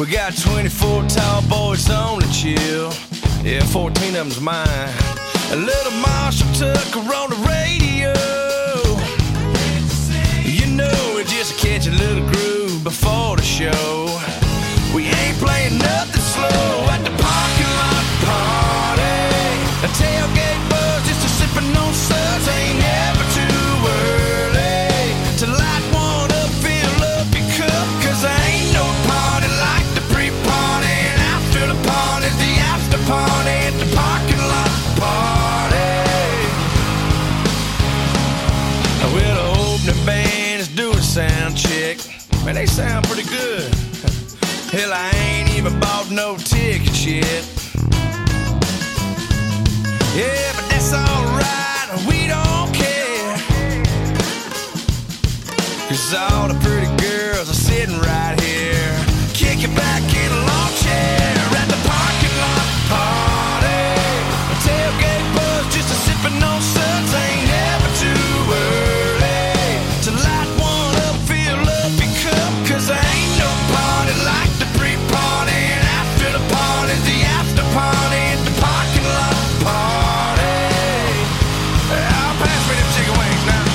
We got 24 tall boys on the chill. Yeah, 14 of them's mine. A little Marshall Tucker on the radio. You know, we just catch a little groove before the show. We ain't playing nothing slow at the parking lot party. A tailgate buzz, just a sipping on suds. Ain't never too early to light one up, fill up your cup. Cause there ain't no party like the pre-party. And after the party's the after party at the parking lot party. Well, the opening band is doing sound check. Man, they sound pretty good. Hell, I ain't even bought no tickets yet. Yeah, but that's alright, we don't care. Cause all the pretty girls are sitting right here, kicking back in a lawn chair at the parking lot party. A tailgate buzz, just a sipping on suds. Ain't never too early to light one up, fill up your cup. Cause there ain't no party like the pre-party. And after the party's the after party at the parking lot party. I'll pass me them chicken wings now.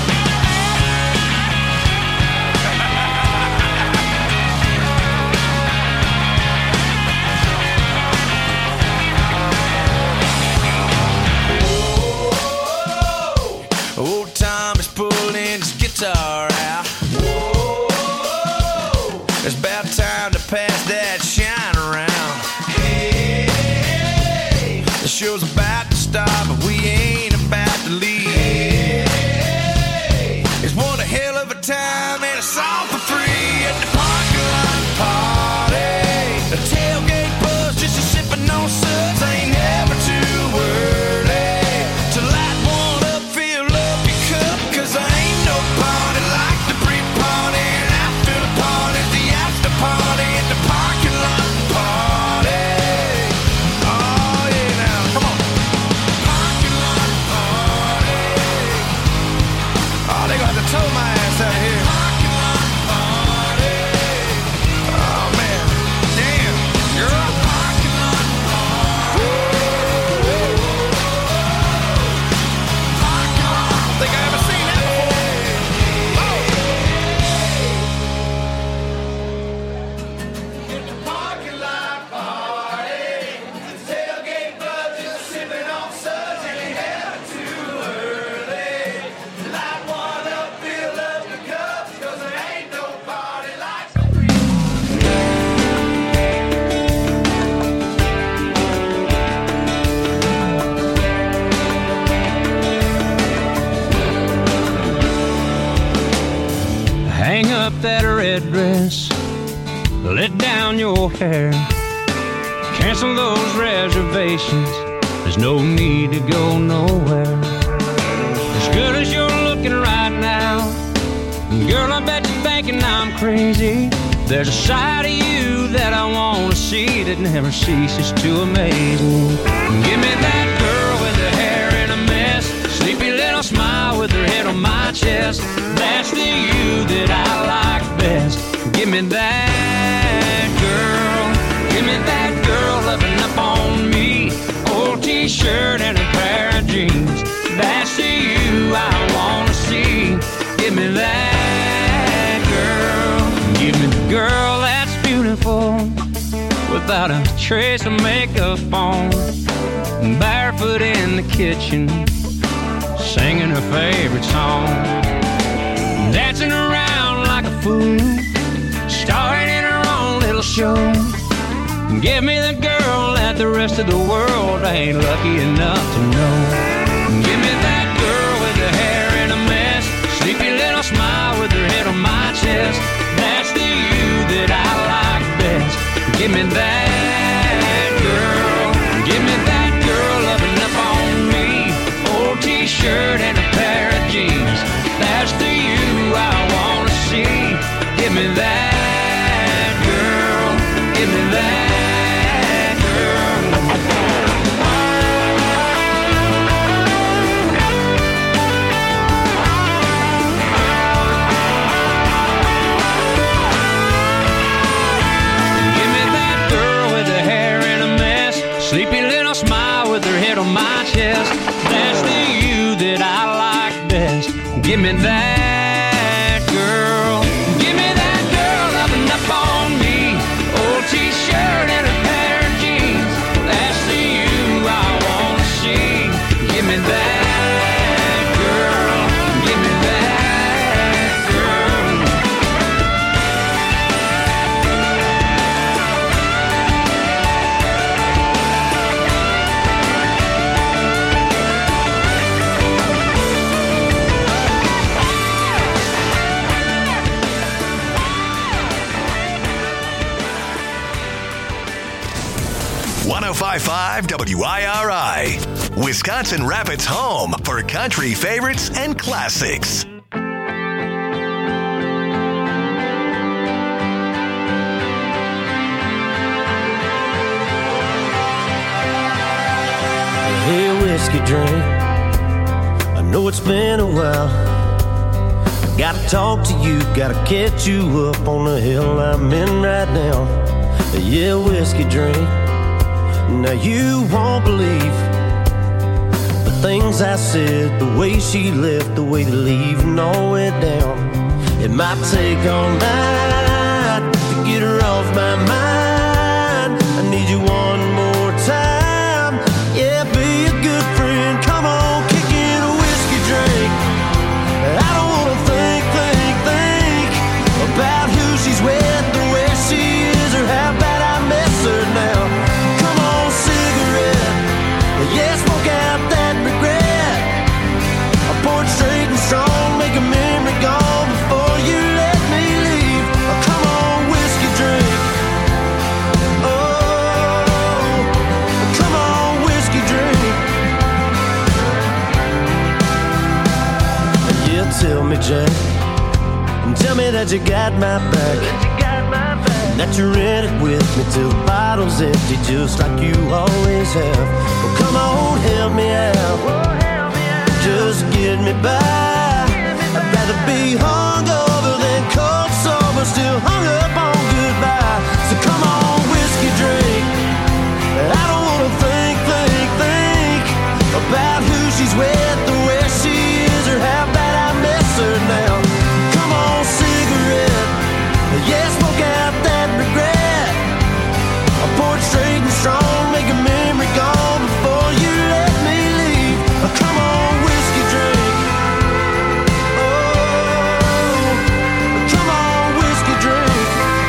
Old Tom is pulling his guitar out. Whoa, it's about time to pass that shine around. Hey, the show's about to start, but we ain't about to leave. Hey, it's one hell of a time and it's all for free at the parking lot party. A tailgate buzz, just a sipping on suds. Ain't never too early to light one up, fill up your cup. Cause there ain't no party like the pre-party. And after the party's the after party at the parking lot party. Oh yeah, now come on. Parking lot party. Oh, they gonna have to tow my ass out of here. Parking lot party. Oh man, damn, girl. Parking lot party. Parking lot. I don't think I ever seen that before. At the parking lot party, the tailgate buzz is sipping on suds. Ain't never too early. Light one up, fill up the cups. Cause there ain't no party like the Hang up that red dress, let down your hair, cancel those reservations, there's no need to go nowhere. As good as you're looking right now, girl, I bet you're thinking I'm crazy. There's a side of you that I want to see that never ceases to amaze me. Give me that girl with her hair in a mess, sleepy little smile with her head on my chest. That's the you that I like best. Give me that girl. Give me that girl loving up on me. Old t-shirt and a pair of jeans. That's the you I wanna see. Give me that girl. Give me the girl that's beautiful, without a trace of makeup on, barefoot in the kitchen, singing her favorite song, dancing around like a fool, starring in her own little show. Give me the girl that the rest of the world ain't lucky enough to know. Give me that girl with her hair in a mess, sleepy little smile with her head on my chest. That's the you that I like best. Give me that girl. Give me that girl loving up on me. Old t-shirt and a pair of jeans. That's the you I wanna see. Give me that girl. Give me that girl. Give me that Sleepy little smile with her head on my chest. That's the you that I like best. Give me that girl. Give me that girl loving up on me. Old t-shirt and a pair of jeans. That's the you I wanna see. Give me that girl. Give me that girl. .5 WIRI, Wisconsin Rapids' home for country favorites and classics. Hey, whiskey drink, I know it's been a while. Gotta talk to you, gotta catch you up on the hill I'm in right now. Yeah, whiskey drink, now you won't believe the things I said, the way she left, the way the leaving all went down. It might take all night to get her off my mind. I need you one more time. Yeah, be a good friend. Come on, kick in a whiskey drink. I don't wanna think about who she's with, or where she is, or how bad I miss her now. Come on, cigarette. Yeah, smoke out that regret. I pour it straight and strong, make a memory gone before you let me leave. Oh, come on, whiskey drink. Oh, come on, whiskey drink. Yeah, tell me, Jack, tell me that you got my back, that you're in it with me till the bottle's empty, just like you always have. Well, come on, help me out, just get me by. I'd rather be hungover than cold sober, still hung up on goodbye. So come on, whiskey drink. I don't wanna think about who she's with, or where she is, or how bad I miss her now. Come on, cigarette. Yeah, smoke out that regret. I pour it straight and strong, make a memory gone before you let me leave. Oh, come on, whiskey drink. Oh, come on, whiskey drink.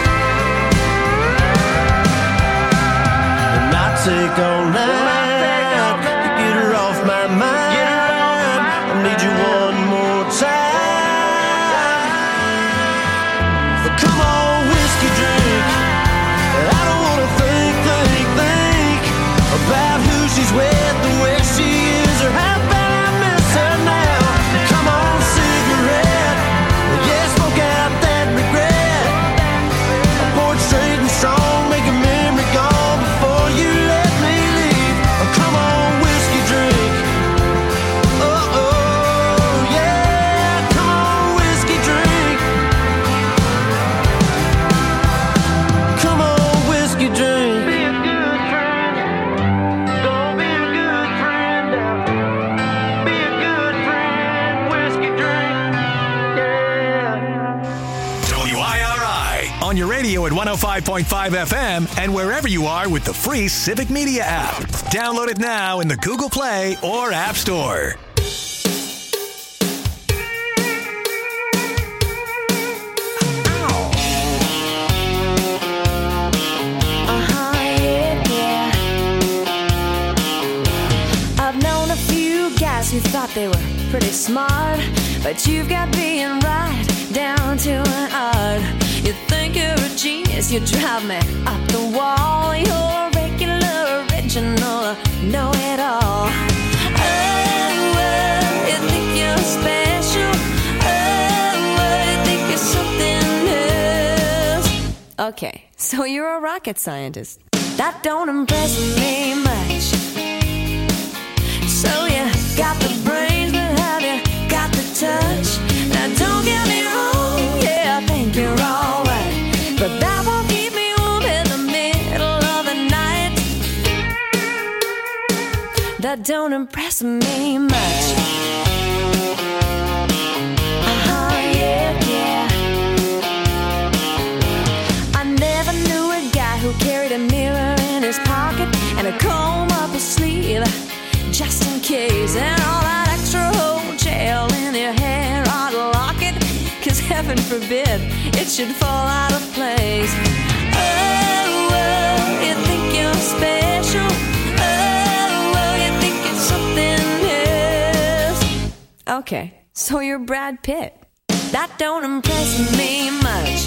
And I take all night to get her off my mind. I need you one more time. Come on, whiskey drink. I don't wanna think about who she's with, or where she is, or how bad I miss her now. Come on, cigarette. Yeah, smoke out that regret. I pour it straight and strong, make a memory gone before you let me leave. Oh, come on, whiskey drink. Oh, oh, yeah, come on, whiskey drink. Come on, whiskey drink. Be a good friend. Don't be a good friend. Be a good friend. Whiskey drink. Yeah. WIRI, on your radio at 105.5 FM and wherever you are with the free Civic Media app. Download it now in the Google Play or App Store. I've known a few guys who thought they were pretty smart, but you've got being right down to an art. You think you're a genius, you drive me up the wall. You're a regular, original, know-it-all. Oh, you think you're special. Oh, you think you're something else. Okay, so you're a rocket scientist. That don't impress me much. So you got the brains, but have you got the touch? Now don't get me wrong, yeah, I think you're alright, but that won't keep me warm in the middle of the night. that don't impress me much. Yeah, yeah. I never knew a guy who carried a mirror in his pocket and a comb up his sleeve, just in case, and all that extra whole gel in your hair ought to lock it, 'cause heaven forbid it should fall out of place. Oh, you think you're special. Oh, you think it's something else. Okay, so you're Brad Pitt. That don't impress me much.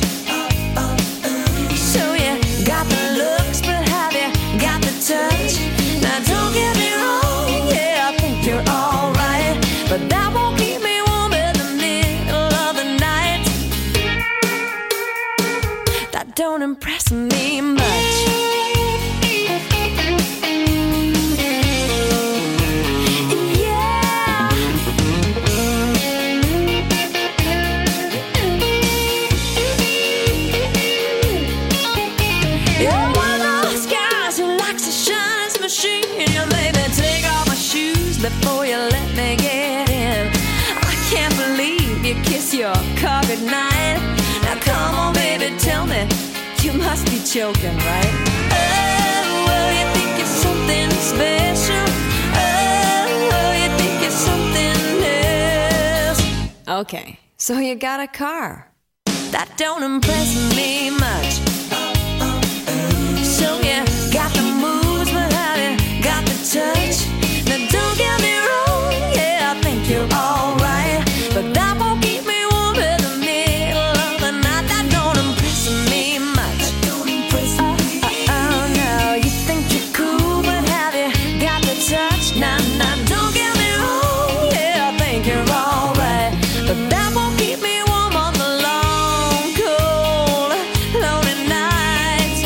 So you got the looks, but have you got the touch? Now don't get me wrong, yeah, I think you're alright, but that won't keep me warm in the middle of the night. That don't impress me much. Before you let me get in, I can't believe you kiss your car goodnight. Now come on, baby, tell me, you must be joking, right? Oh, well, you think it's something special. Oh, you think it's something else. Okay, so you got a car. That don't impress me much. So you got the moves, but have you got the touch? Now don't get me wrong, yeah, I think you're alright, but that won't keep me warm in the middle of the night. That don't impress me much. Oh no, you think you're cool, but have you got the touch? Nah, don't get me wrong, yeah, I think you're alright, but that won't keep me warm on the long, cold, lonely nights.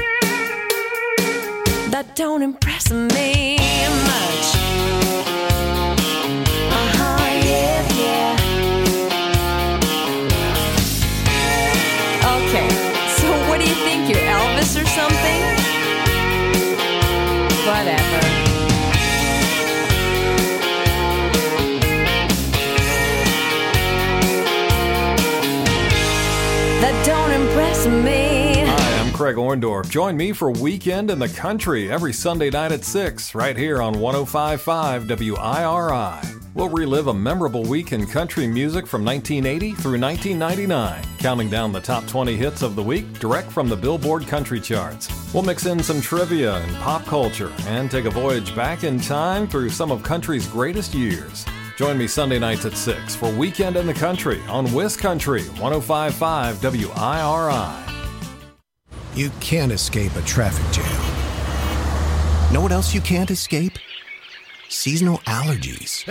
That don't impress me much. Okay, so what do you think, you're Elvis or something? Whatever. That don't impress me. Hi, I'm Craig Orndorff. Join me for Weekend in the Country every Sunday night at 6, right here on 105.5 WIRI. We'll relive a memorable week in country music from 1980 through 1999, counting down the top 20 hits of the week direct from the Billboard Country Charts. We'll mix in some trivia and pop culture and take a voyage back in time through some of country's greatest years. Join me Sunday nights at 6 for Weekend in the Country on WisCountry 105.5 WIRI. You can't escape a traffic jam. Know what else you can't escape? Seasonal allergies.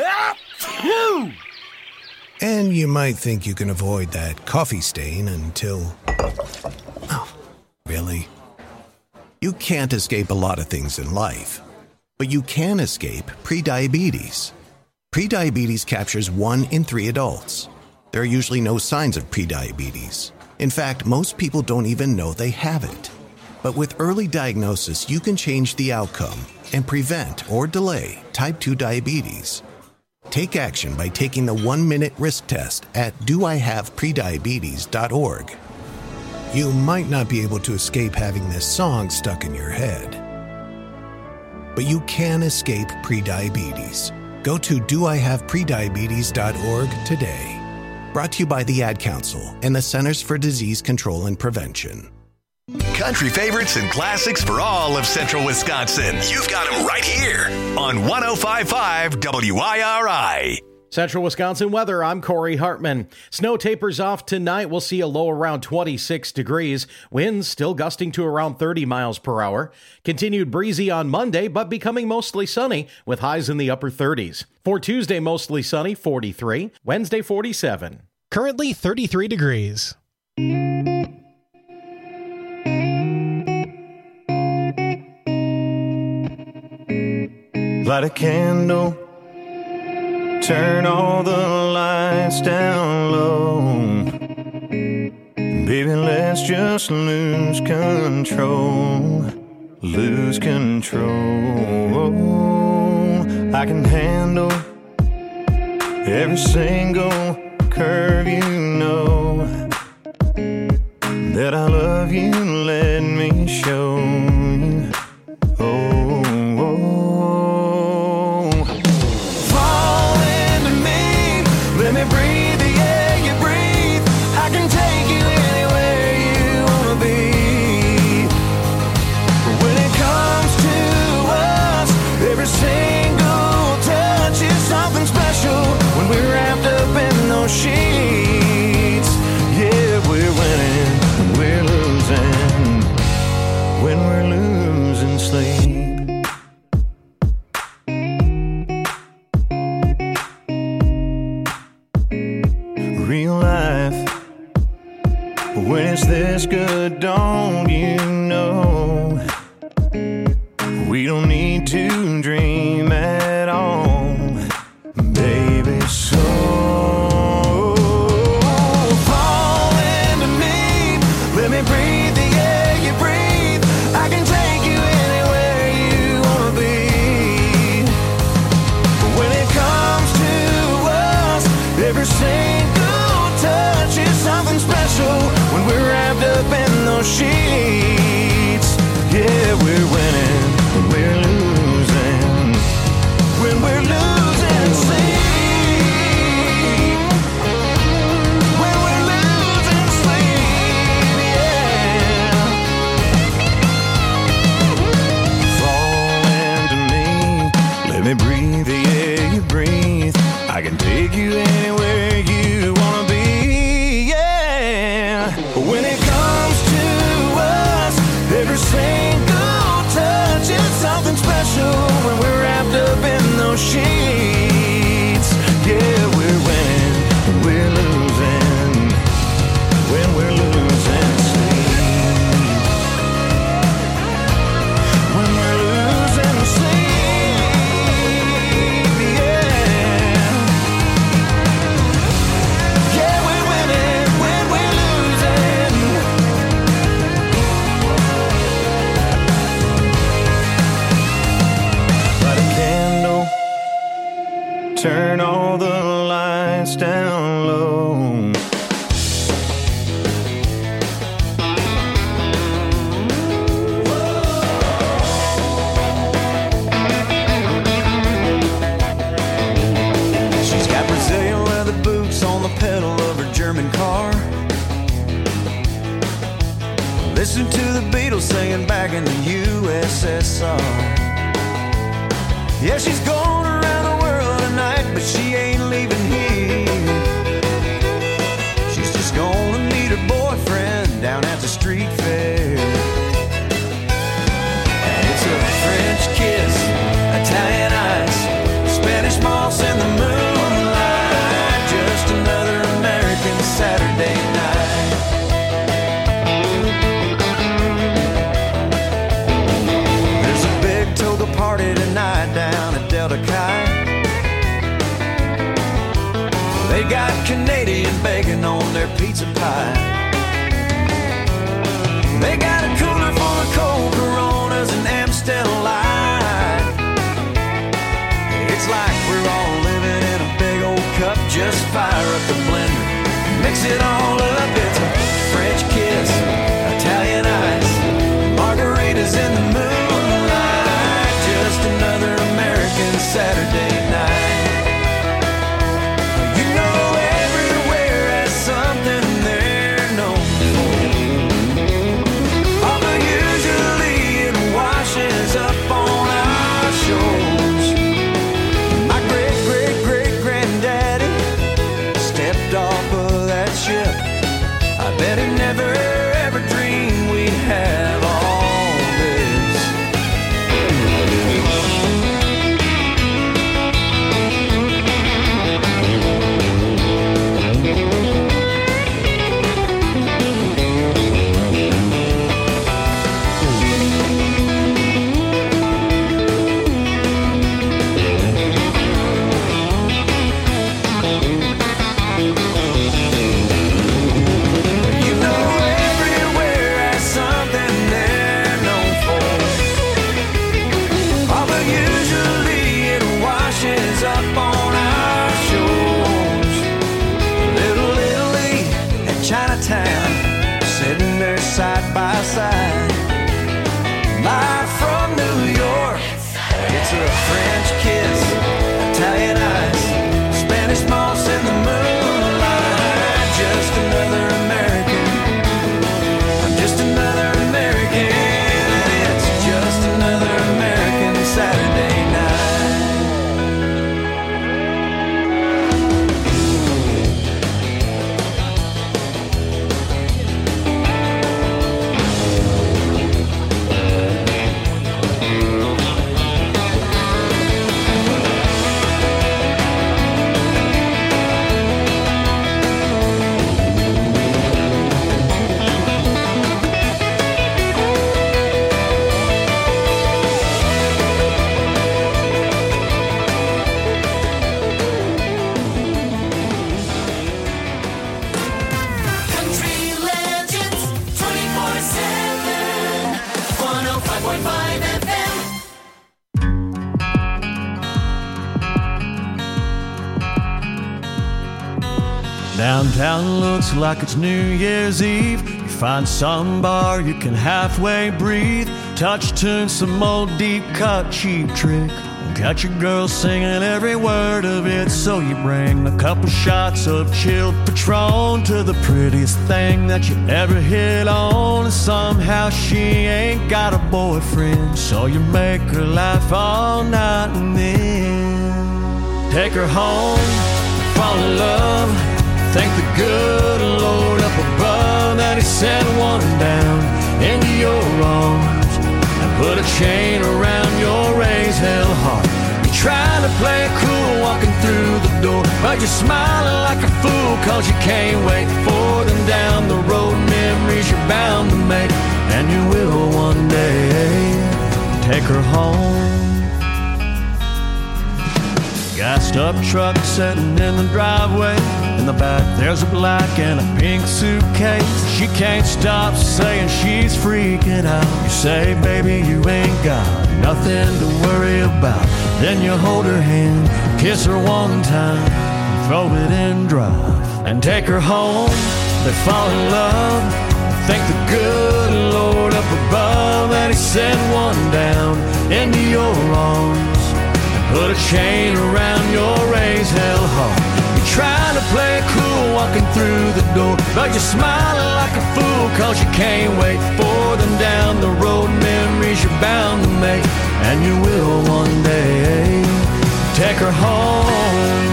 And you might think you can avoid that coffee stain until... Oh, really? You can't escape a lot of things in life, but you can escape prediabetes. Prediabetes captures 1 in 3 adults. There are usually no signs of prediabetes. In fact, most people don't even know they have it. But with early diagnosis, you can change the outcome and prevent or delay type 2 diabetes. Take action by taking the 1-minute risk test at doihaveprediabetes.org. You might not be able to escape having this song stuck in your head, but you can escape prediabetes. Go to doihaveprediabetes.org today. Brought to you by the Ad Council and the Centers for Disease Control and Prevention. Country favorites and classics for all of Central Wisconsin. You've got them right here on 105.5 WIRI. Central Wisconsin weather, I'm Corey Hartman. Snow tapers off tonight. We'll see a low around 26 degrees. Winds still gusting to around 30 miles per hour. Continued breezy on Monday, but becoming mostly sunny with highs in the upper 30s. For Tuesday, mostly sunny, 43. Wednesday, 47. Currently 33 degrees. Light a candle, turn all the lights down low. Baby, let's just lose control. Lose control. I can handle every single curve, you know that I love you, let me show you. Oh, fall into me, let me breathe the air you breathe. I can take you anywhere you wanna be. But when it comes to us, every single touch is something special. When we're wrapped up in those sheets, yeah, we're winning, we're losing, when we're losing sleep. Real life, when it's this good, don't you know? We don't need to dream at all, baby, so fall into me, let me breathe the air you breathe. I can take you anywhere you wanna be. But when it comes to us, every single touch is something special. When we're wrapped up in those sheets, yeah, we're winning, we're losing, when we're losing sleep, when we're losing sleep, yeah. Fall into me, let me breathe the air you breathe. I can take you anywhere you wanna be, yeah. When it comes to us, every single touch is something special. When we're wrapped up in those sheets, yeah, we're winning, we're losing, when we're losing sleep, when we're losing sleep, yeah. Yeah, we're winning when we're losing. Light a candle, turn all the lights down low. She's got Brazilian leather boots on the pedal of her German car. Listen to the Beatles singing back in the USSR. Yeah, she's going around the world tonight, but she ain't leaving here. She's just gonna meet her boyfriend down at the street fair. And it's a French kiss, Italian ice, Spanish moss in the moonlight, just another American Saturday night. There's a big toga party tonight down at Delta Chi. They got Canadian bacon on their pizza pie. They got a cooler full of cold Coronas and Amstel Light. It's like we're all living in a big old cup. Just fire up the blender, mix it all up. It's a French kiss, Italian ice, margaritas in the moonlight, just another American Saturday night. You know everywhere has something they're known for, although usually it washes up on our shores. My great-great-great-granddaddy stepped off of that ship Downtown looks like it's New Year's Eve. You find some bar you can halfway breathe. Touch tune, some old deep cut cheap trick. Got your girl singing every word of it. So you bring a couple shots of chilled Patron to the prettiest thing that you ever hit on. And somehow she ain't got a boyfriend, so you make her laugh all night and then take her home, fall in love. Thank the good Lord up above that He sent one down into your arms and put a chain around your raised hell heart. You're trying to play it cool walking through the door, but you're smiling like a fool cause you can't wait for them down the road. Memories you're bound to make, and you will one day take her home. Gassed up truck sitting in the driveway. In the back there's a black and a pink suitcase. She can't stop saying she's freaking out. You say, baby, you ain't got nothing to worry about. Then you hold her hand, kiss her one time, throw it in drive, and take her home. They fall in love. Thank the good Lord up above that He sent one down into your arms. Put a chain around your raised hell heart. You're trying to play it cool walking through the door, but you're smiling like a fool cause you can't wait for them down the road. Memories you're bound to make, and you will one day take her home.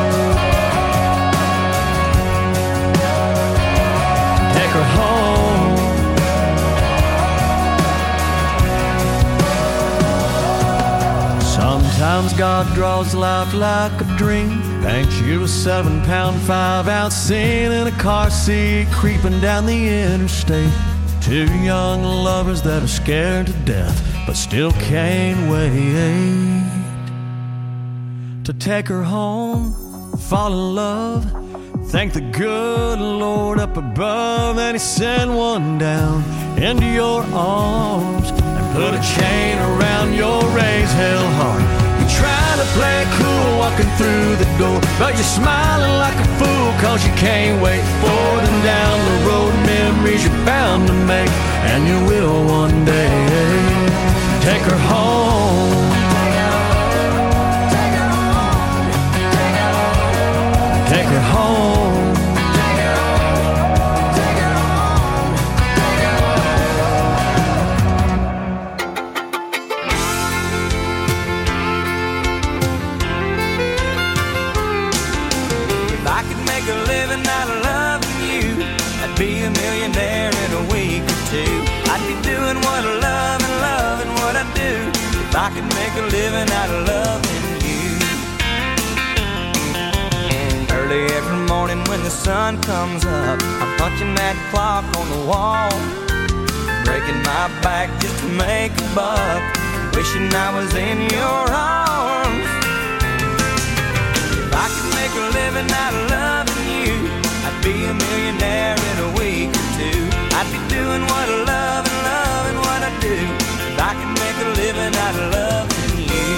Take her home. Sometimes God draws life like a dream, paints you a 7-pound 5-ounce scene in a car seat creeping down the interstate. Two young lovers that are scared to death but still can't wait to take her home, fall in love. Thank the good Lord up above that He sent one down into your arms and put a chain around your raised hell heart. You're trying to play it cool walking through the door, but you're smiling like a fool cause you can't wait for them down the road. Memories you're bound to make, and you will one day take her home. Take her home. If I could make a living out of loving you, I'd be a millionaire in a week or two. I'd be doing what I love and loving what I do. If I could make a living out of loving you. Early every morning when the sun comes up, I'm punching that clock on the wall, breaking my back just to make a buck, wishing I was in your arms. If I could make a living out of loving you, I'd be a millionaire in a week or two. I'd be doing what I love and loving what I do. If I could make a living out of loving you.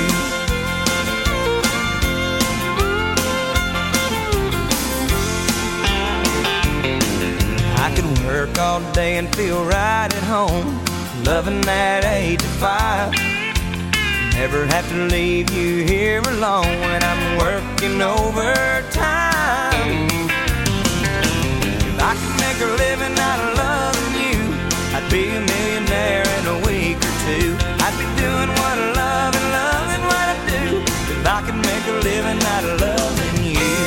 I could work all day and feel right at home, loving that 8 to 5. Never have to leave you here alone when I'm working overtime. If I could make a living out of loving you, I'd be a millionaire in a week or two. I'd be doing what I love and loving what I do. If I could make a living out of loving you.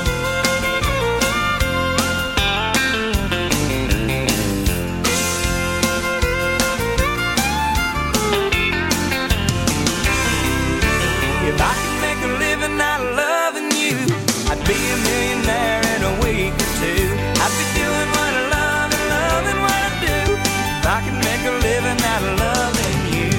If I could make a living out of loving you, I'd be a millionaire in a week or two. I'd be doing what I love and loving what I do. If I could make a living out of loving you.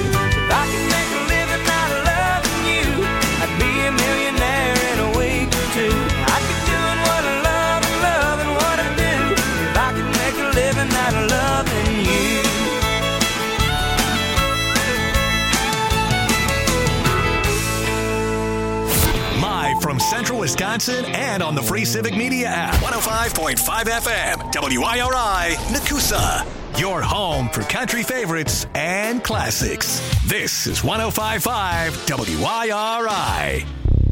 Central Wisconsin and on the free Civic Media app. 105.5 FM, WIRI, Nakusa. Your home for country favorites and classics. This is 105.5 WIRI.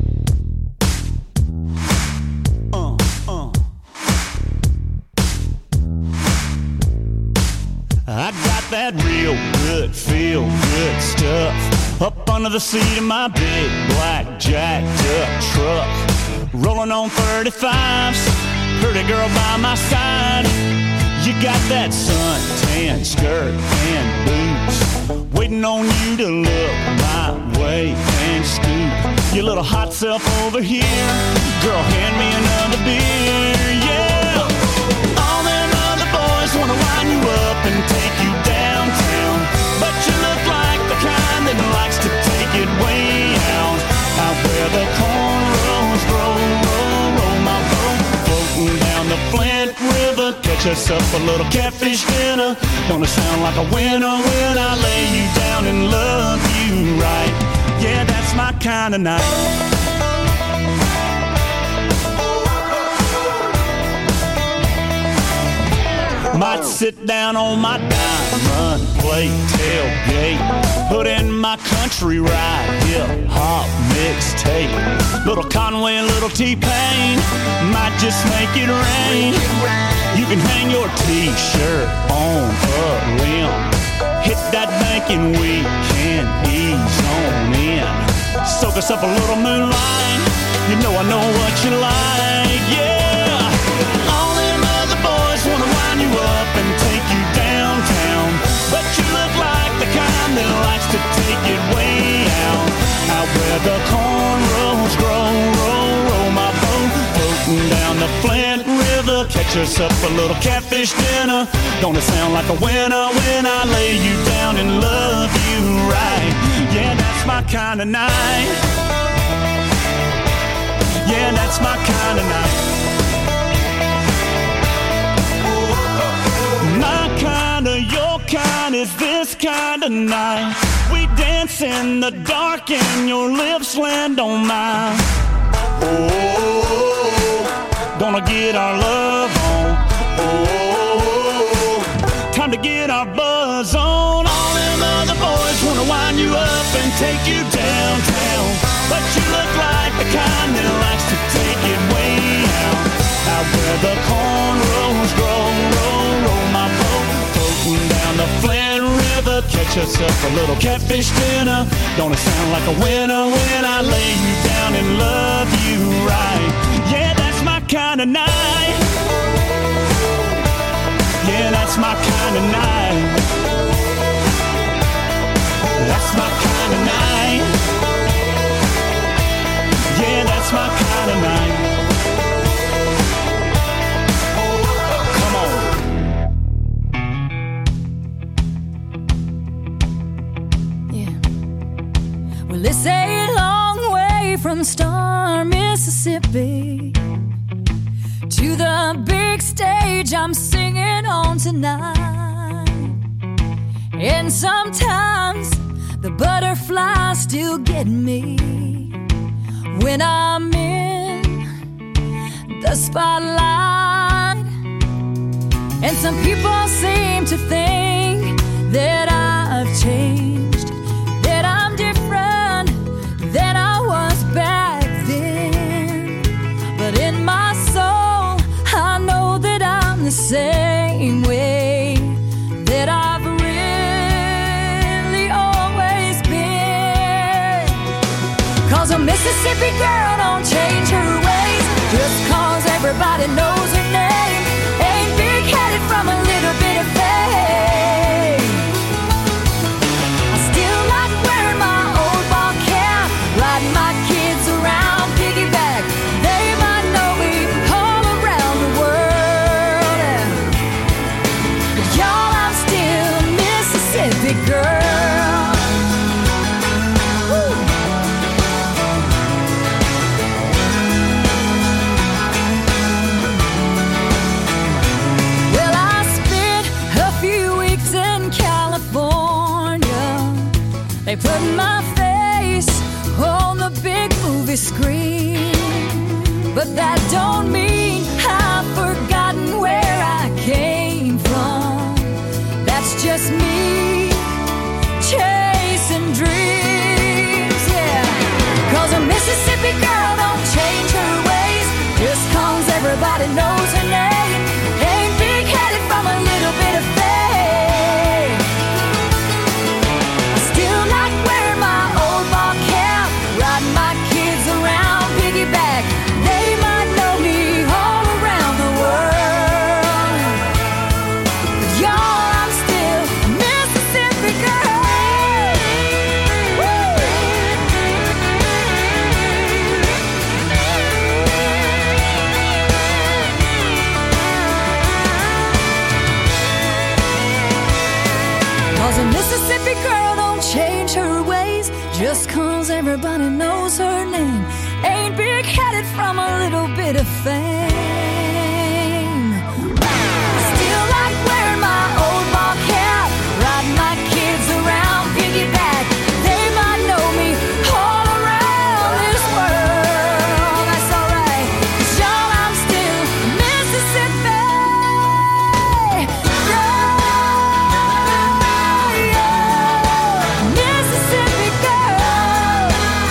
I got that real good, feel good stuff up under the seat of my big black jacked up truck. Rolling on 35s, pretty girl by my side. You got that suntan skirt and boots, waiting on you to look my way and scoop your little hot self over here. Girl, hand me another beer, yeah. All them other boys wanna wind you up and take you downtown, but you look like the kind that likes to take it way out where the cornrows grow. Roll my boat, floating down the Flint River, catch us up a little catfish dinner. Gonna sound like a winner when I lay you down and love you right. Yeah, that's my kind of night. Might sit down on my diamond plate tailgate, put in my country ride, hip-hop mixtape. Little Conway, little T-Pain, might just make it rain. You can hang your T-shirt on a limb, hit that bank and we can ease on in. Soak us up a little moonlight, you know I know what you like, yeah. All them other boys wanna wind you up and take you downtown, but you look like the kind that likes to take it way out where the cornrows grow. Roll my boat, floating down the Flint River, catch us up a little catfish dinner. Gonna sound like a winner when I lay you down and love you right. Yeah, that's my kind of night. Yeah, that's my kind of night. My kind of, your kind is this kind of night. We dance in the dark and your lips land on mine. Oh, gonna get our love on. Oh, time to get our buzz on. All them other boys wanna wind you up and take you downtown, but you look like the kind that likes to take it way out where the cornrows grow. Roll my boat, floating down the Flint River, catch us up a little catfish dinner. Gonna sound like a winner when I lay you down and love you right. Yeah, that's my kind of night. Yeah, that's my kind of night. That's my kind of night. Yeah, that's my kind of night. Well, it's a long way from Star, Mississippi to the big stage I'm singing on tonight. And sometimes the butterflies still get me when I'm in the spotlight. And some people seem to think that I've changed, that I'm different than I was back then. But in my soul, I know that I'm the same way that I've really always been. 'Cause a Mississippi girl don't change her ways just 'cause everybody knows her name. Ain't big-headed from a little bit of fame. I still like wearing my old ball cap, riding my kids around piggyback. They might know me all around the world. But y'all, I'm still a Mississippi girl. Woo. Well, I spent a few weeks in California. They put my face on the big movie screen. but that don't mean I've forgotten where I came from. That's just me chasing dreams, yeah. 'Cause a Mississippi girl don't change her ways just 'cause everybody knows her name. Ain't big-headed from a little bit of fame. I still like wearing my old ball cap, riding my kids around piggyback. They might know me all around the world, but y'all, I'm still a Mississippi girl. Woo! 'Cause a Mississippi girl don't change her ways just 'cause everybody knows her name. Ain't big-headed from a little bit of fame. I still like wearing my old ball cap, riding my kids around piggyback. They might know me all around this world. That's alright, 'cause y'all, I'm still Mississippi. Mississippi girl.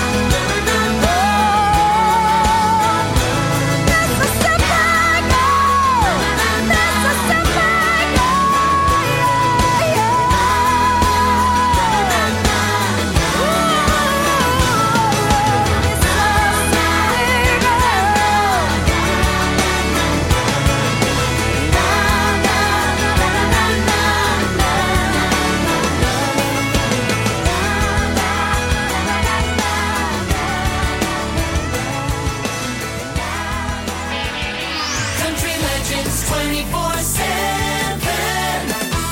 Country legends 24/7.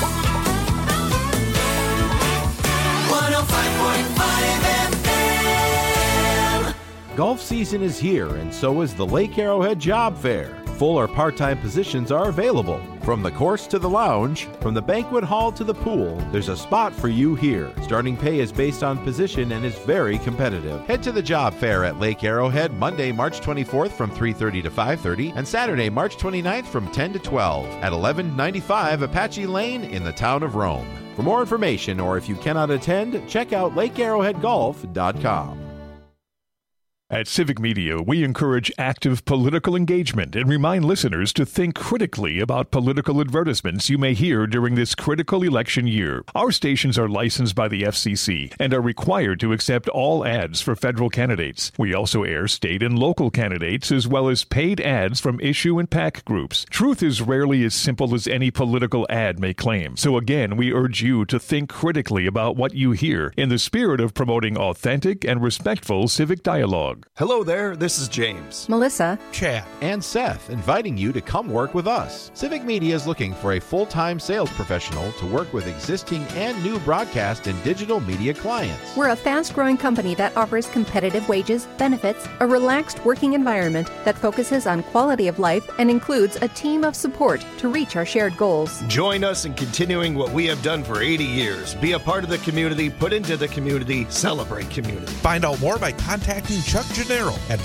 105.5 FM. Golf season is here, and so is the Lake Arrowhead Job Fair. Full or part-time positions are available. From the course to the lounge, from the banquet hall to the pool, there's a spot for you here. Starting pay is based on position and is very competitive. Head to the Job Fair at Lake Arrowhead Monday, March 24th from 3:30 to 5:30 and Saturday, March 29th from 10 to 12 at 1195 Apache Lane in the town of Rome. For more information, or if you cannot attend, check out lakearrowheadgolf.com. At Civic Media, we encourage active political engagement and remind listeners to think critically about political advertisements you may hear during this critical election year. Our stations are licensed by the FCC and are required to accept all ads for federal candidates. We also air state and local candidates as well as paid ads from issue and PAC groups. Truth is rarely as simple as any political ad may claim. So again, we urge you to think critically about what you hear in the spirit of promoting authentic and respectful civic dialogue. Hello there, this is James, Melissa, Chad, and Seth, inviting you to come work with us. Civic Media is looking for a full-time sales professional to work with existing and new broadcast and digital media clients. We're a fast-growing company that offers competitive wages, benefits, a relaxed working environment that focuses on quality of life and includes a team of support to reach our shared goals. Join us in continuing what we have done for 80 years. Be a part of the community, put into the community, celebrate community. Find out more by contacting Chuck Gennaro at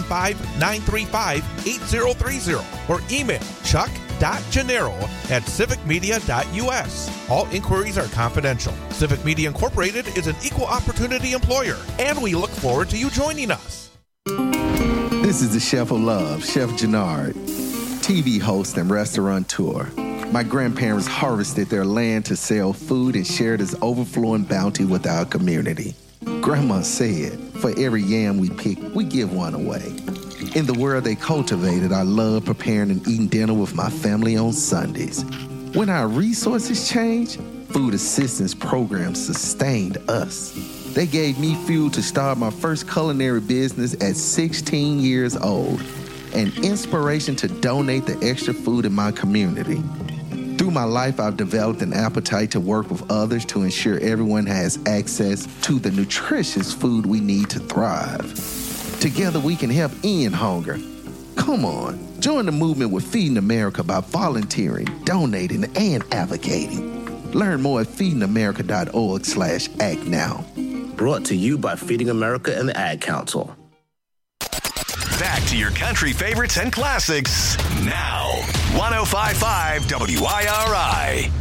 715-935-8030 or email chuck.gennaro@civicmedia.us. All inquiries are confidential. Civic Media Incorporated is an equal opportunity employer, and we look forward to you joining us. This is the Chef of Love, Chef Gennard, TV host and restaurateur. My grandparents harvested their land to sell food and share this overflowing bounty with our community. Grandma said, for every yam we pick, we give one away. In the world they cultivated, I love preparing and eating dinner with my family on Sundays. When our resources changed, food assistance programs sustained us. They gave me fuel to start my first culinary business at 16 years old, and inspiration to donate the extra food in my community. Through my life, I've developed an appetite to work with others to ensure everyone has access to the nutritious food we need to thrive. Together, we can help end hunger. Come on, join the movement with Feeding America by volunteering, donating, and advocating. Learn more at feedingamerica.org/act now. Brought to you by Feeding America and the Ad Council. Back to your country favorites and classics now. 105.5 WIRI.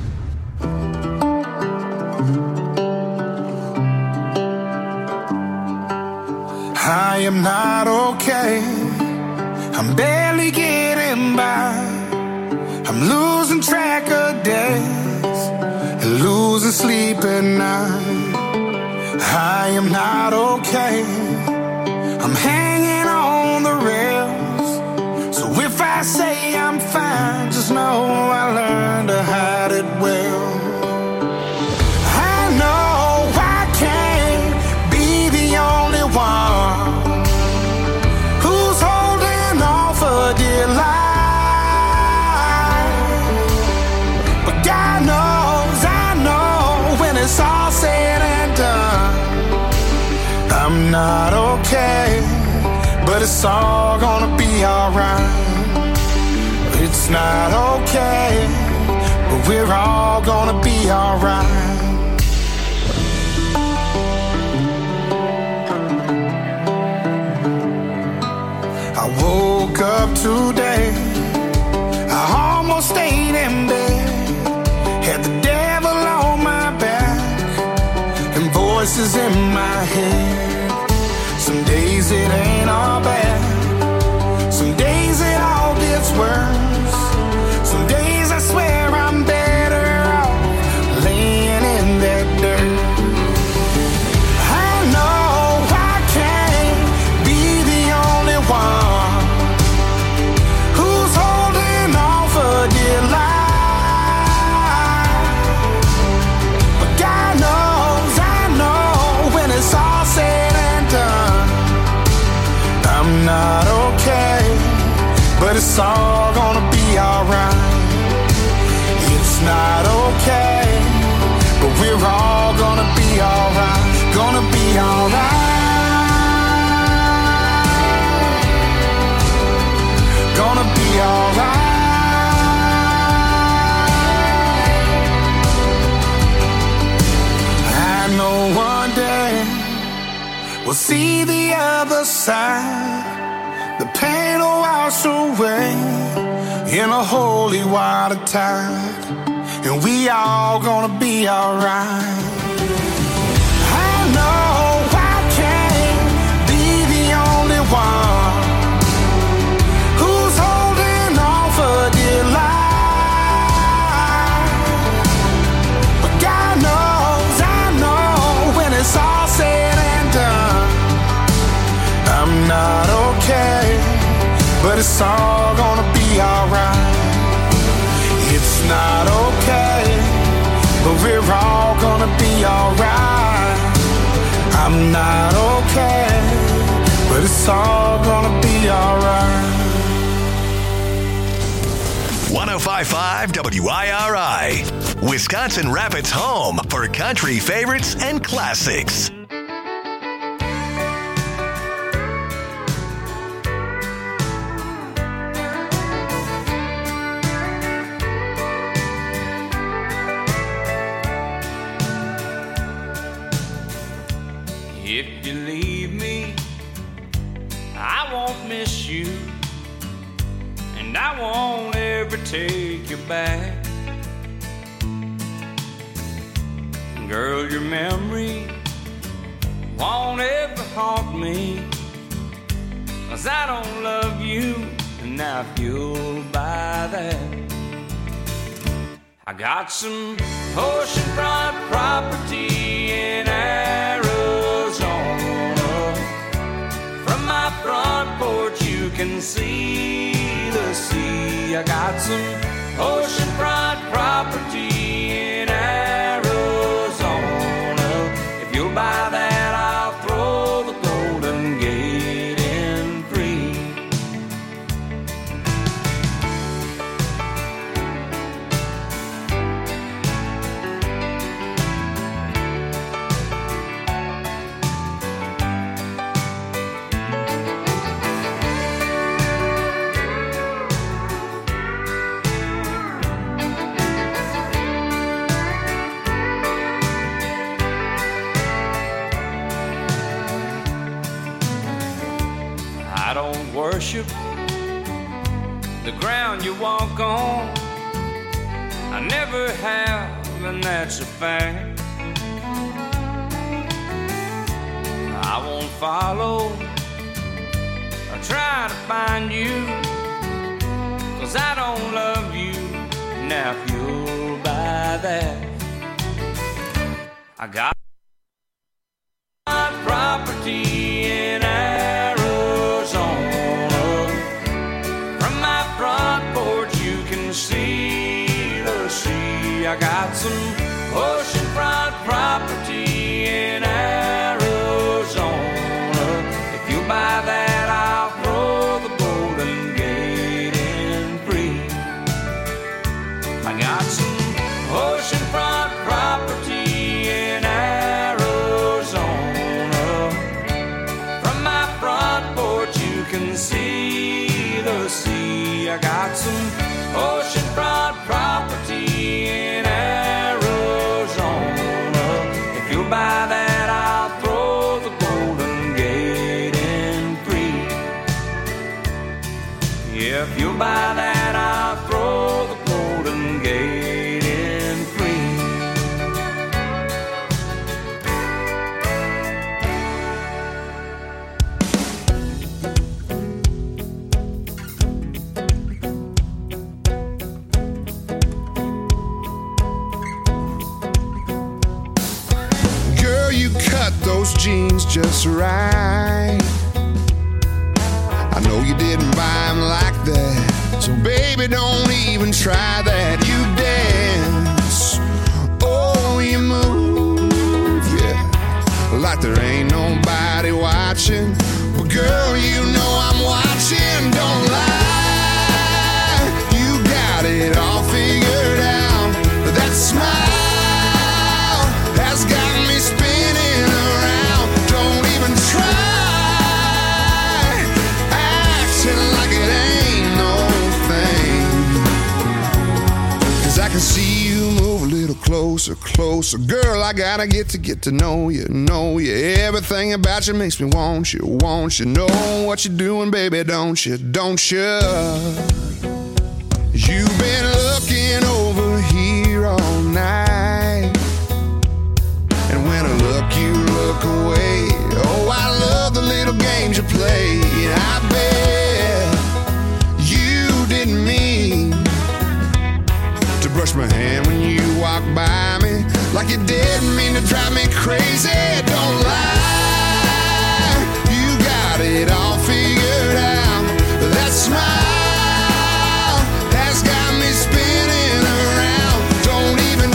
I am not okay. I'm barely getting by. I'm losing track of days and losing sleep at night. I am not okay. I'm hanging on the rails. So if I say I'm fine, just know I learned to hide it well. I know I can't be the only one who's holding on for dear life. But God knows, I know when it's all said and done, I'm not okay, but it's all gonna be alright. It's not okay, but we're all gonna be alright. I woke up today, I almost stayed in bed, had the devil on my back and voices in my head. Some days it ain't all bad, some days it all gets worse. Some days I swear I'm better off laying in that dirt. I know I can't be the only one who's holding on for dear life. But God knows, I know when it's all said and done, I'm not okay, but it's all gonna be alright. It's not okay, but we're all gonna be alright. Gonna be alright. Gonna be alright. I know one day we'll see the other side. The pain will wash away in a holy water tide, and we all gonna be alright. I know I can't be the only one who's holding on for dear life. But God knows, I know when it's all said and done, I'm not okay, but it's all gonna be alright. It's not okay, but we're all gonna be alright. I'm not okay, but it's all gonna be alright. 105.5 WIRI, Wisconsin Rapids' home for country favorites and classics. If you leave me, I won't miss you, and I won't ever take you back. Girl, your memory won't ever haunt me, 'cause I don't love you, and I feel by that. I got some oceanfront property in Arizona. From my front porch you can see the sea. I got some oceanfront property in Arizona. If you'll buy that, I'll throw the Golden Gate in free. worship the ground you walk on. I never have, and that's a fact. I won't follow or try to find you, 'cause I don't love you. Now if you'll buy that, I got my property in Arizona. From my front porch you can see the sea. I got some oceanfront property in Arizona. If you buy that, I'll throw the Golden Gate in free. I got some oceanfront property in Arizona. From my front porch you can see the sea. I got some oceanfront property in Arizona. If you buy that, I'll throw the Golden Gate in free. Yeah, if you buy that, I'll throw the Golden Gate in free. Girl, you cut those jeans just right. I know you didn't buy them like that, so baby, don't even try that. You dance, oh, you move, yeah, like there ain't nobody watching. But girl, you know I'm watching, don't lie. You got it all figured out. That smile has got me spinning around. Don't even try acting like it ain't no thing, 'cause I can see you move a little closer, closer. Girl, I gotta get to know you, know you. Everything about you makes me want you, want you. Know what you're doing, baby, don't you, don't you? You've been looking over here all night, and when I look, you look away. Oh, I love the little games you play. I bet you didn't mean to brush my hand when you walk by me, like you didn't mean to drive me crazy. Don't lie, you got it all figured out. That smile has got me spinning around. Don't even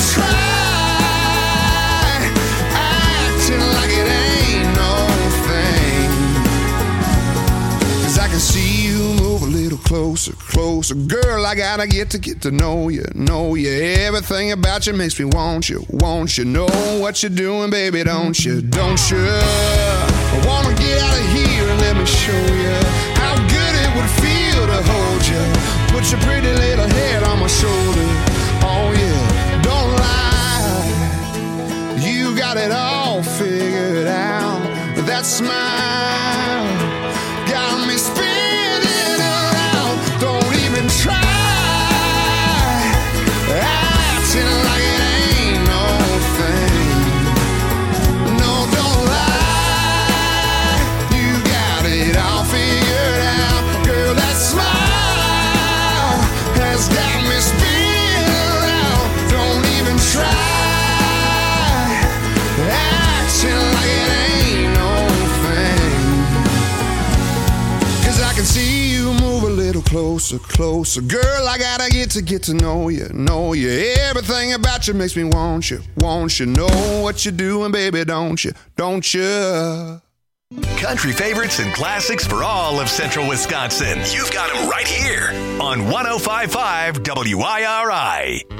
try acting like it ain't no thing, 'cause I can see you move a little closer, closer. Girl, I gotta get to know you, know you. Everything about you makes me want you, want you. Know what you're doing, baby, don't you, don't you? I wanna get out of here and let me show you how good it would feel to hold you. Put your pretty little head on my shoulder. Oh yeah, don't lie, you got it all figured out. That smile got me spinning around. Don't even try acting like it ain't no thing. No, don't lie, you got it all figured out. Girl, that smile has got me spinning around. Don't even try acting like it ain't no thing, 'cause I can see you move a little closer, closer. Girl, I gotta get to know you, know you. Everything about you makes me want you, want you. Know what you're doing, baby, don't you, don't you? Country favorites and classics for all of central Wisconsin. You've got them right here on 105.5 WIRI.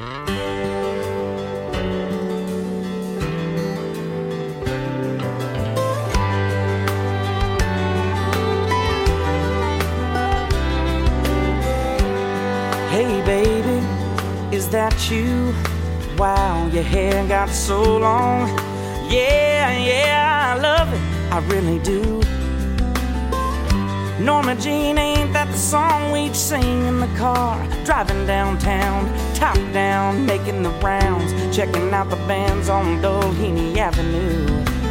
Hey baby, is that you? Wow, your hair got so long. Yeah, I love it, I really do. Norma Jean, ain't that the song we'd sing in the car? Driving downtown, top down, making the rounds, checking out the bands on Doheny Avenue.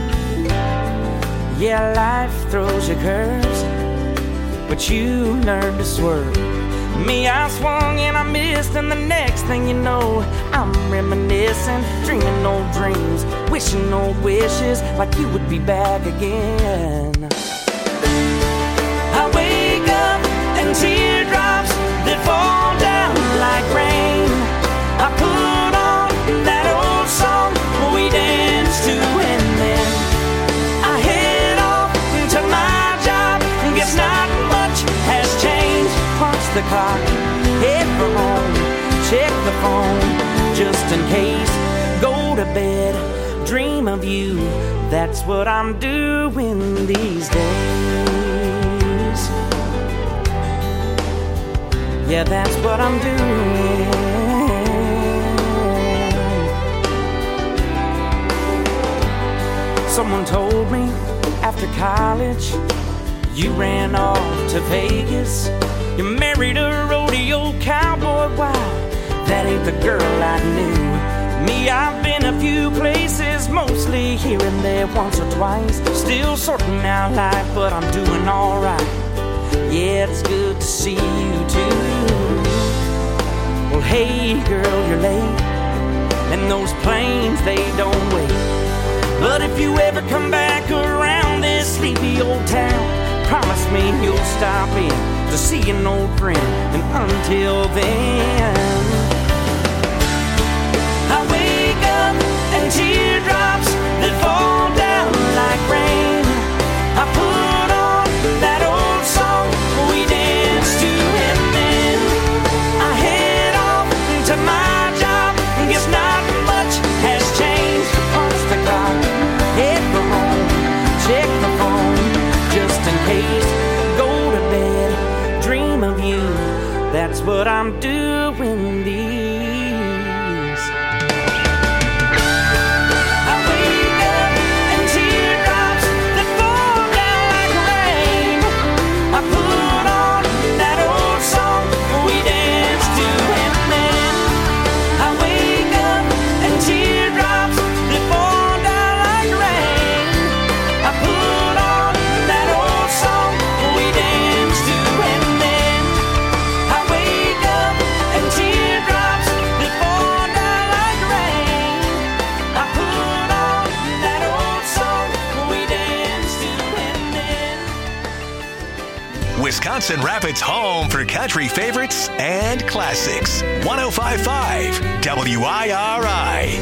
Yeah, life throws you curves, but you learn to swerve. Me, I swung and I missed, and the next thing you know, I'm reminiscing, dreaming old dreams, wishing old wishes, like you would be back again. I wake up and teardrops that fall down like rain. I put on that old song we danced to, and then I head off to my job. Guess not much has changed. Punch the clock, head for home, check the phone just in case. Go to bed, dream of you. That's what I'm doing these days. Yeah, that's what I'm doing. Someone told me after college you ran off to Vegas. You married a rodeo cowboy. Wow, that ain't the girl I knew. Me, I've been a few places, mostly here and there, once or twice. Still sorting out life, but I'm doing alright. Yeah, it's good to see you too. Well, hey girl, you're late, and those planes, they don't wait. But if you ever come back around this sleepy old town, promise me you'll stop in to see an old friend. And until then, I wake up and teardrops that fall down like rain. I put on that old song we danced to, and then I head off to my job. Guess not much has changed. Punch the clock, head for home, check the phone just in case. Go to bed, dream of you. That's what I'm doing these. I wake up and teardrops that fall down like rain. I put on that old song we danced to, and then I wake up and teardrops that fall down like rain. I put on that old song we danced to, and then I wake up and teardrops that fall down like rain. I put on that old song we danced to, and then Wisconsin Rapids' home for country favorites and classics. 105.5 WIRI.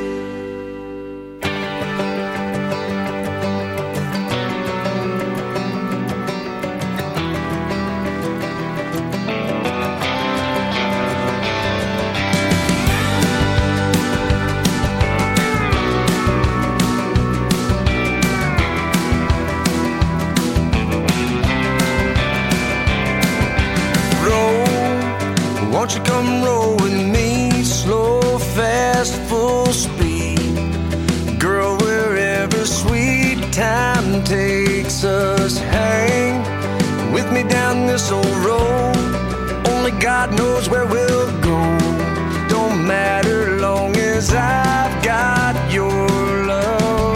Won't you come roll with me, slow, fast, full speed? Girl, wherever sweet time takes us, hang with me down this old road. Only God knows where we'll go. Don't matter long as I've got your love.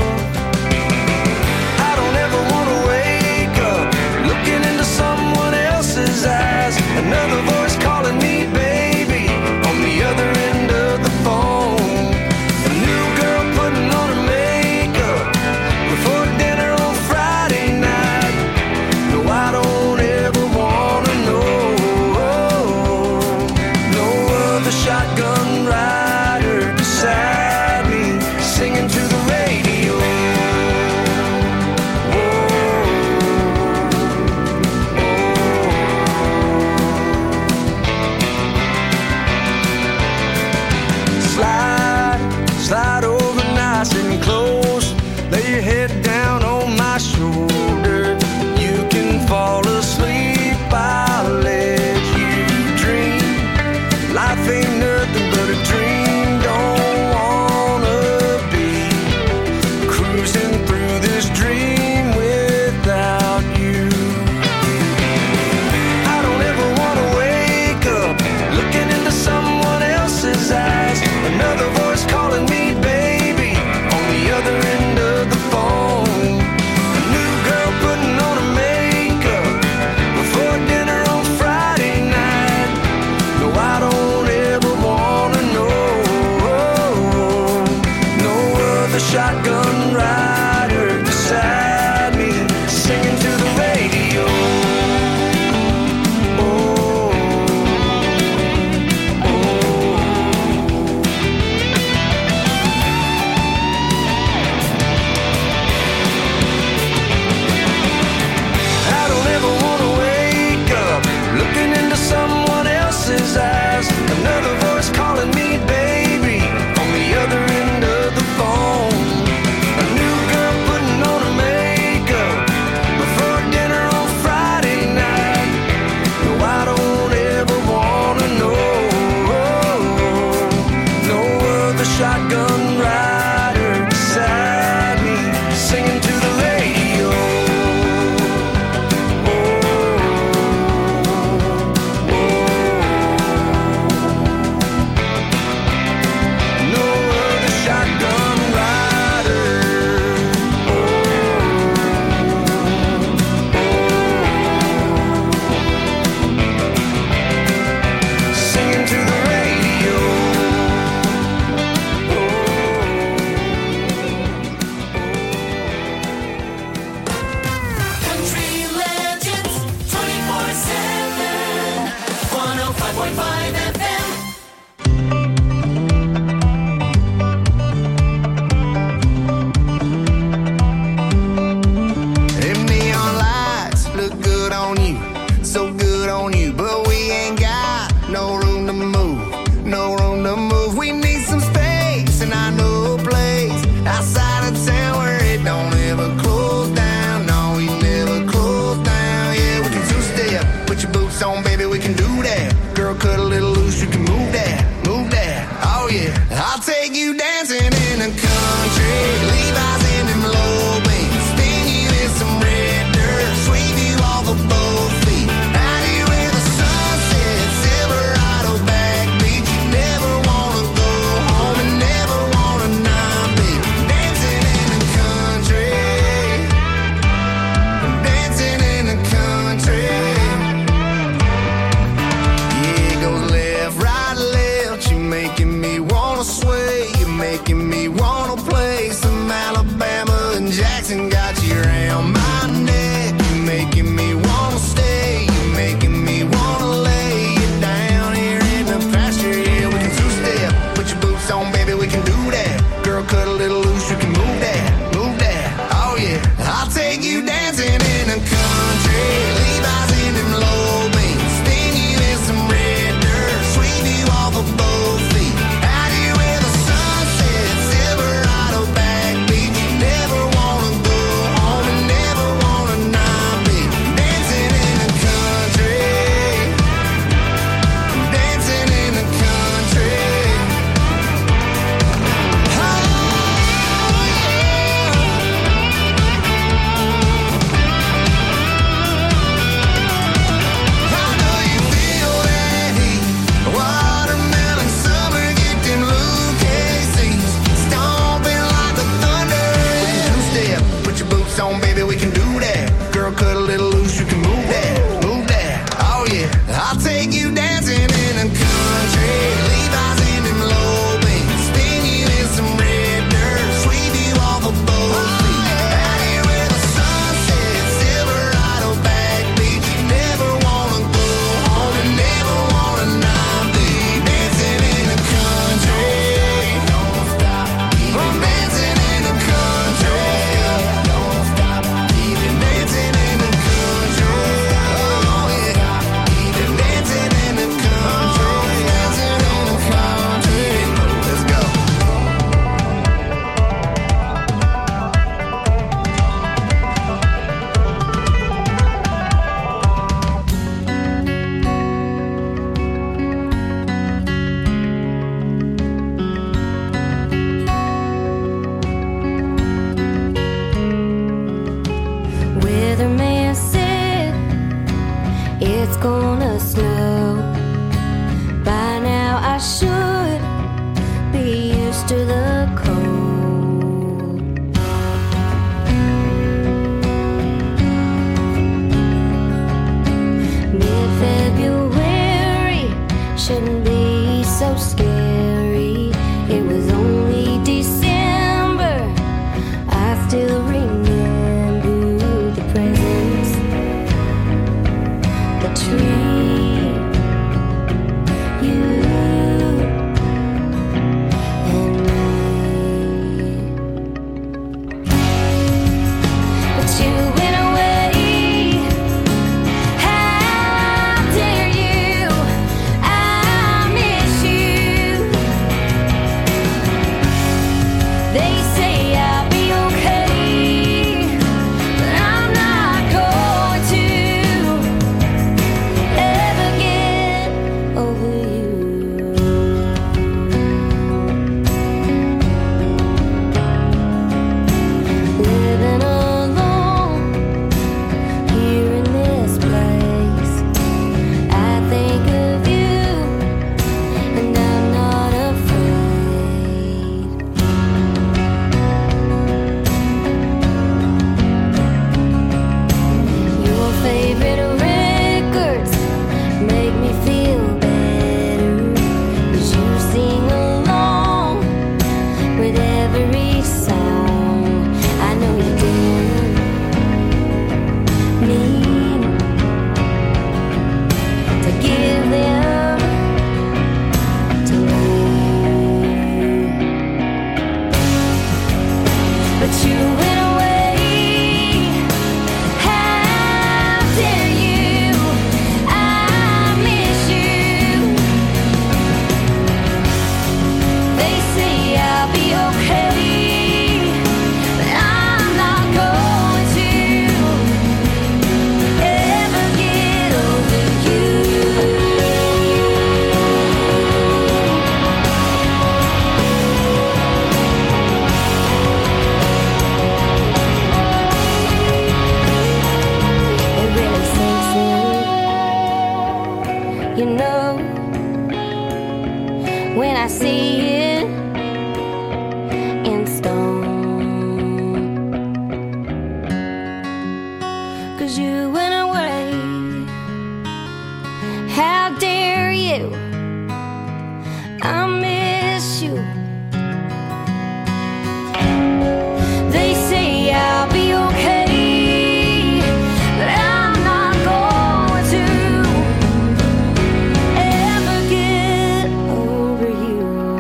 I don't ever want to wake up looking into someone else's eyes. Another voice calling me baby on the other end of the phone. A new girl putting on her makeup before dinner on Friday night. No, I don't ever wanna know. No other shotgun rider beside me, singing to it's gonna snow. By now I should be used to the cold. Mid-February shouldn't be so scary. It was only December. I still remember the presents, the tree, you and me. But you went away. How dare you? I miss you. They say I'll be okay, but I'm not going to ever get over you. Living alone here in this place, I think of you and I'm not afraid. Your favorite records make me feel better, 'cause you sing along with every song. I know you didn't mean to give them to me, but you went away. How dare you? I miss you. They say I'll be okay, but I'm not going to ever get over you. It really sinks in, you know, when I see it in stone. 'Cause you went away. How dare you? I miss you. They say I'll be okay, but I'm not going to ever get over you.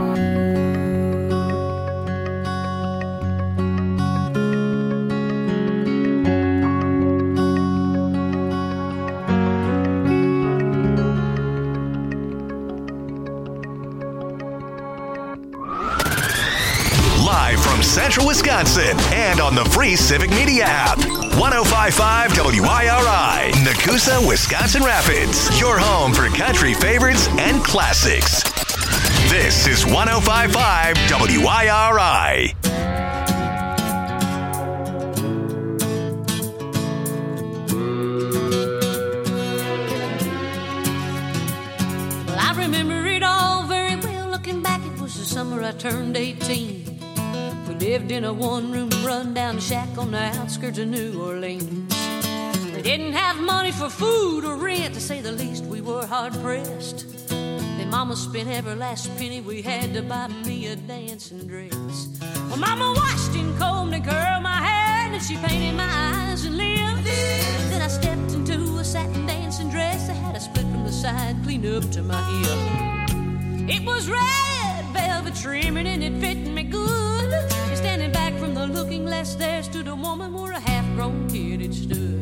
Live from Central Wisconsin and on the free Civic Media app. 105.5 WIRI, Nakusa, Wisconsin Rapids. Your home for country favorites and classics. This is 105.5 WIRI. Well, I remember it all very well. Looking back, it was the summer I turned 18. We lived in a one-room run-down shack on the outskirts of New Orleans. We didn't have money for food or rent, to say the least. We were hard-pressed. Then Mama spent every last penny we had to buy me a dancing dress. Well, Mama washed and combed and curled my hair, and she painted my eyes and lips. Then I stepped into a satin dancing dress that had a split from the side, clean up to my hip. It was red velvet trimming and it fit me good. And standing back from the looking glass, there stood a woman where a half-grown kid had stood.